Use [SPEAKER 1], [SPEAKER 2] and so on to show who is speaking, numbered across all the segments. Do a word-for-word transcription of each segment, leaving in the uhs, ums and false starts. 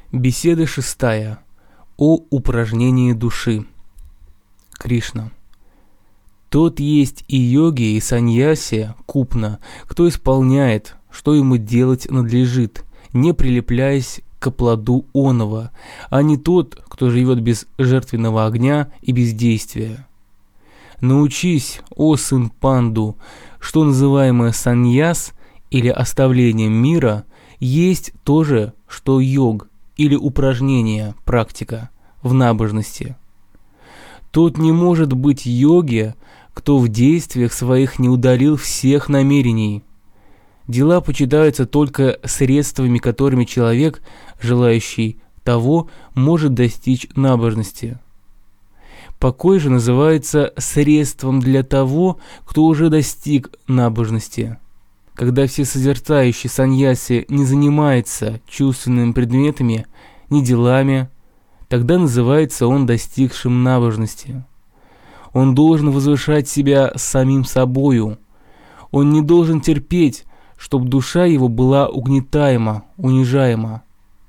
[SPEAKER 1] Беседа шестая. О упражнении души. Кришна. Тот есть и йоги, и саньяси, купна, кто исполняет, что ему делать надлежит, не прилепляясь к плоду оного, а не тот, кто живет без жертвенного огня и бездействия. Научись, о сын Панду, что называемое саньяс или оставлением мира есть то же, что йог или упражнение, практика в набожности. Тот не может быть йоги, кто в действиях своих не удалил всех намерений. Дела почитаются только средствами, которыми человек, желающий того, может достичь набожности. Покой же называется средством для того, кто уже достиг набожности. Когда всесозерцающий саньяси не занимается чувственными предметами, ни делами, тогда называется он достигшим набожности. Он должен возвышать себя самим собою. Он не должен терпеть, чтобы душа его была угнетаема, унижаема.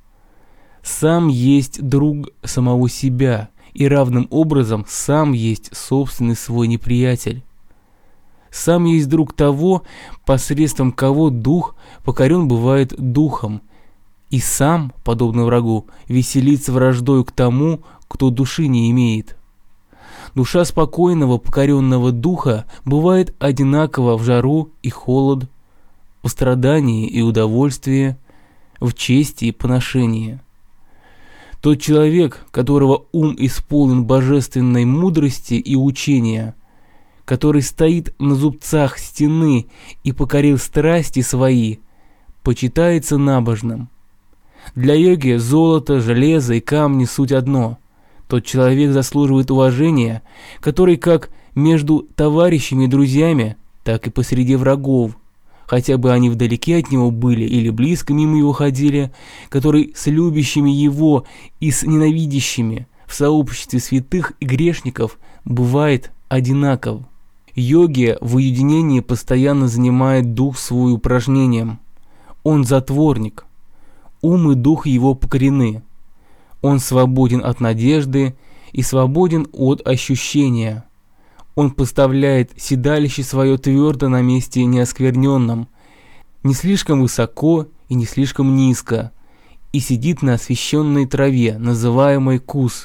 [SPEAKER 1] Сам есть друг самого себя, и равным образом сам есть собственный свой неприятель. Сам есть друг того, посредством кого дух покорен бывает духом, и сам, подобно врагу, веселится враждою к тому, кто души не имеет. Душа спокойного, покоренного духа бывает одинакова в жару и холод, в страдании и удовольствии, в чести и поношении. Тот человек, которого ум исполнен божественной мудрости и учения, который стоит на зубцах стены и покорил страсти свои, почитается набожным. Для йоги золото, железо и камни суть одно. Тот человек заслуживает уважения, который как между товарищами и друзьями, так и посреди врагов, хотя бы они вдалеке от него были или близко мимо его ходили, который с любящими его и с ненавидящими в сообществе святых и грешников бывает одинаков. Йоги в уединении постоянно занимает дух свой упражнением. Он затворник. Ум и дух его покорены. Он свободен от надежды и свободен от ощущения. Он поставляет седалище свое твердо на месте неоскверненном, не слишком высоко и не слишком низко, и сидит на освещенной траве, называемой кус,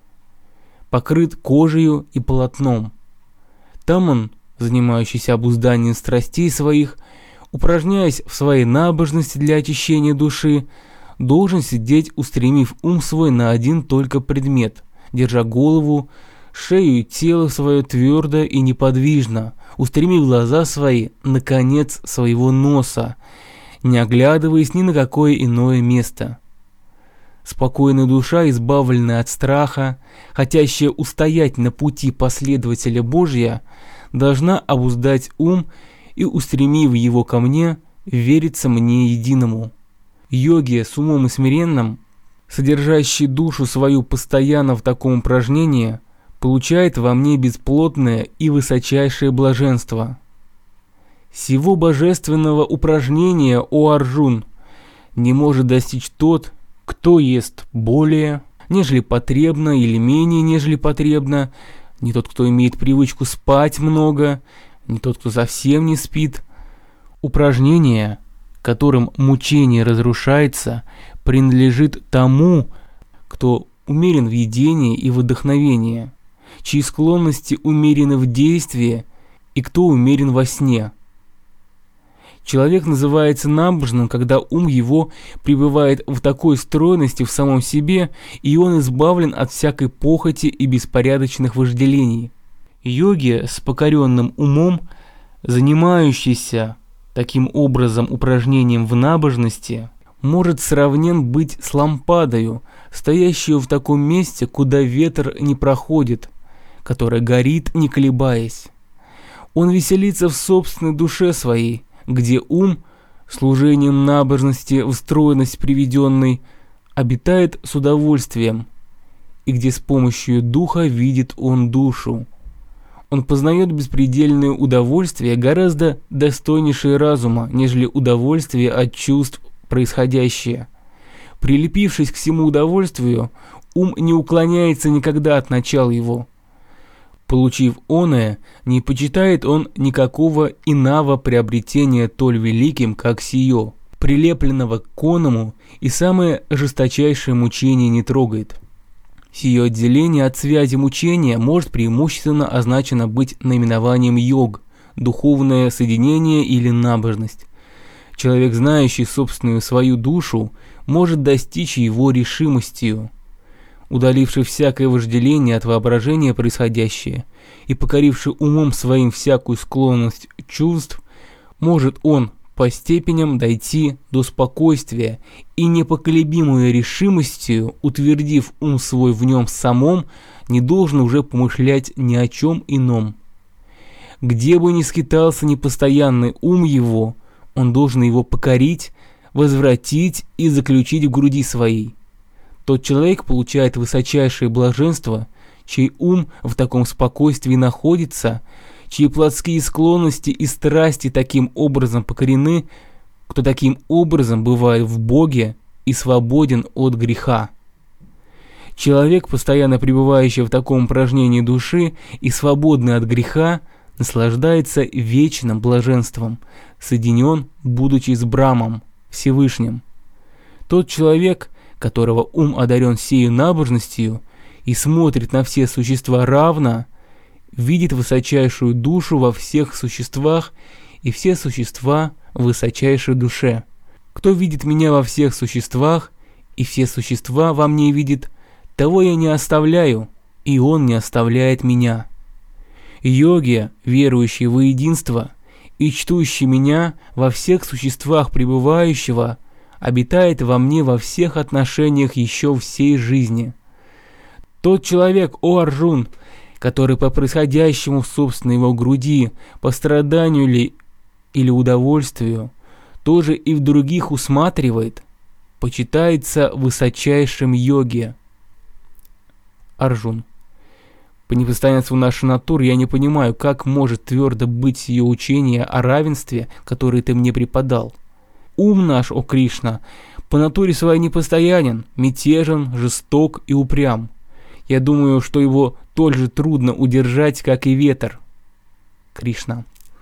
[SPEAKER 1] покрыт кожею и полотном. Там он, занимающийся обузданием страстей своих, упражняясь в своей набожности для очищения души, должен сидеть, устремив ум свой на один только предмет, держа голову, шею и тело свое твердо и неподвижно, устремив глаза свои на конец своего носа, не оглядываясь ни на какое иное место. Спокойная душа, избавленная от страха, хотящая устоять на пути последователя Божия, должна обуздать ум и, устремив его ко мне, вериться мне единому. Йоги с умом и смиренным, содержащий душу свою постоянно в таком упражнении, получает во мне бесплотное и высочайшее блаженство. Сего божественного упражнения, о Арджун, не может достичь тот, кто ест более, нежели потребно, или менее, нежели потребно, не тот, кто имеет привычку спать много, не тот, кто совсем не спит. Упражнение, которым мучение разрушается, принадлежит тому, кто умерен в едении и в вдохновении, чьи склонности умерены в действии и кто умерен во сне. Человек называется набожным, когда ум его пребывает в такой стройности в самом себе, и он избавлен от всякой похоти и беспорядочных вожделений. Йоги с покоренным умом, занимающийся таким образом упражнением в набожности, может сравнен быть с лампадою, стоящую в таком месте, куда ветер не проходит, которая горит, не колебаясь. Он веселится в собственной душе своей, где ум, служением набожности в стройность приведенный, обитает с удовольствием, и где с помощью духа видит он душу. Он познает беспредельное удовольствие, гораздо достойнейшее разума, нежели удовольствие от чувств происходящее. Прилепившись к всему удовольствию, ум не уклоняется никогда от начала его. Получив оное, не почитает он никакого иного приобретения толь великим, как сие, прилепленного к оному, и самое жесточайшее мучение не трогает. Сие отделение от связи мучения может преимущественно означено быть наименованием йог, духовное соединение или набожность. Человек, знающий собственную свою душу, может достичь его решимостью. Удаливший всякое вожделение от воображения происходящее и покоривший умом своим всякую склонность чувств, может он по степеням дойти до спокойствия и непоколебимую решимостью, утвердив ум свой в нем самом, не должен уже помышлять ни о чем ином. Где бы ни скитался непостоянный ум его, он должен его покорить, возвратить и заключить в груди своей. Тот человек получает высочайшее блаженство, чей ум в таком спокойствии находится, чьи плотские склонности и страсти таким образом покорены, кто таким образом бывает в Боге и свободен от греха. Человек, постоянно пребывающий в таком упражнении души и свободный от греха, наслаждается вечным блаженством, соединен, будучи с Брамом, Всевышним. Тот человек, которого ум одарен сею набожностью и смотрит на все существа равно, видит высочайшую душу во всех существах и все существа в высочайшей душе. Кто видит меня во всех существах и все существа во мне видит, того я не оставляю, и он не оставляет меня. Йоги, верующие во единство и чтущие меня во всех существах пребывающего, обитает во мне во всех отношениях еще всей жизни. Тот человек, о Арджун, который по происходящему в собственной его груди, по страданию ли или удовольствию, тоже и в других усматривает, почитается высочайшим йоги. Арджун. По непостоянству нашей натуры я не понимаю, как может твердо быть ее учение о равенстве, которое ты мне преподал. Ум наш, о Кришна, по натуре своей непостоянен, мятежен, жесток и упрям. Я думаю, что его столь же трудно удержать, как и ветер. Кришна.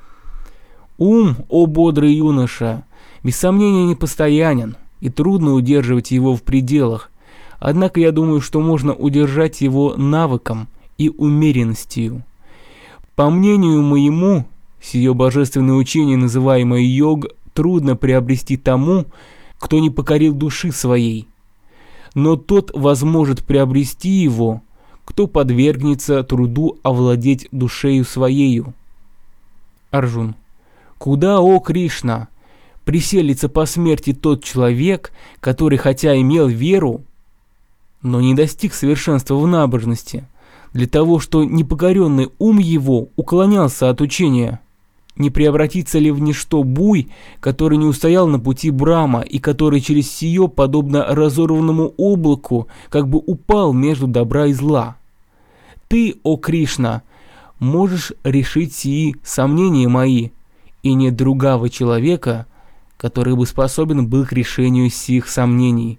[SPEAKER 1] Ум, о бодрый юноша, без сомнения непостоянен, и трудно удерживать его в пределах, однако я думаю, что можно удержать его навыком и умеренностью. По мнению моему, сие божественное учение, называемое йог, трудно приобрести тому, кто не покорил души своей. Но тот возможет приобрести его, кто подвергнется труду овладеть душею своею. Арджун. Куда, о Кришна, приселится по смерти тот человек, который хотя имел веру, но не достиг совершенства в набожности, для того, что непокоренный ум его уклонялся от учения? Не преобратится ли в ничто буй, который не устоял на пути Брама и который через сие, подобно разорванному облаку, как бы упал между добра и зла? Ты, о Кришна, можешь решить сии сомнения мои, и нет другого человека, который бы способен был к решению сих сомнений.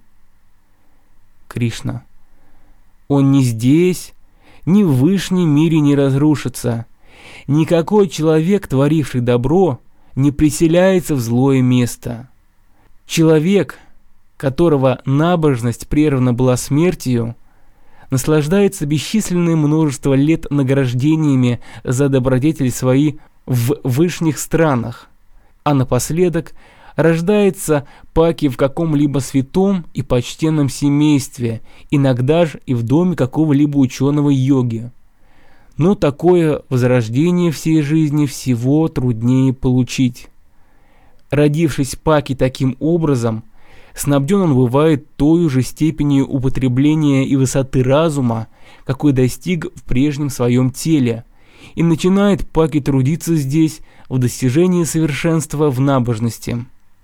[SPEAKER 1] Кришна. Он не здесь, ни в вышнем мире не разрушится. Никакой человек, творивший добро, не приселяется в злое место. Человек, которого набожность прервана была смертью, наслаждается бесчисленное множество лет награждениями за добродетели свои в вышних странах, а напоследок рождается паки в каком-либо святом и почтенном семействе, иногда же и в доме какого-либо ученого-йоги. Но такое возрождение всей жизни всего труднее получить. Родившись паки таким образом, снабден он бывает той же степенью употребления и высоты разума, какой достиг в прежнем своем теле, и начинает паки трудиться здесь в достижении совершенства в набожности.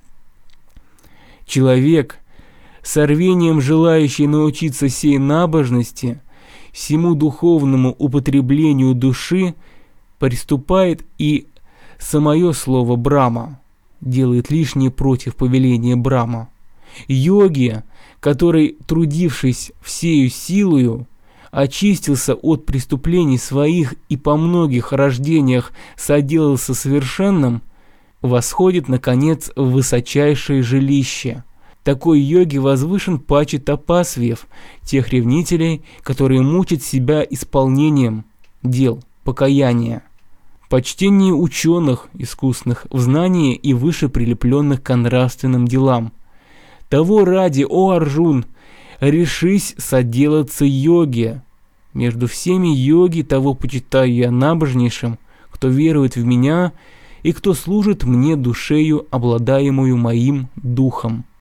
[SPEAKER 1] Человек, с рвением желающий научиться сей набожности, всему духовному употреблению души, приступает и самое слово Брама, делает лишнее против повеления Брама, Йоги, который, трудившись всею силою, очистился от преступлений своих и по многих рождениях соделался совершенным, восходит, наконец, в высочайшее жилище. Такой йоги возвышен паче тапасвиев, тех ревнителей, которые мучат себя исполнением дел покаяния. Почтение ученых, искусных в знании и выше прилепленных к нравственным делам. Того ради, о Арджун, решись соделаться йоги. Между всеми йоги того почитаю я набожнейшим, кто верует в меня и кто служит мне душею, обладаемую моим духом.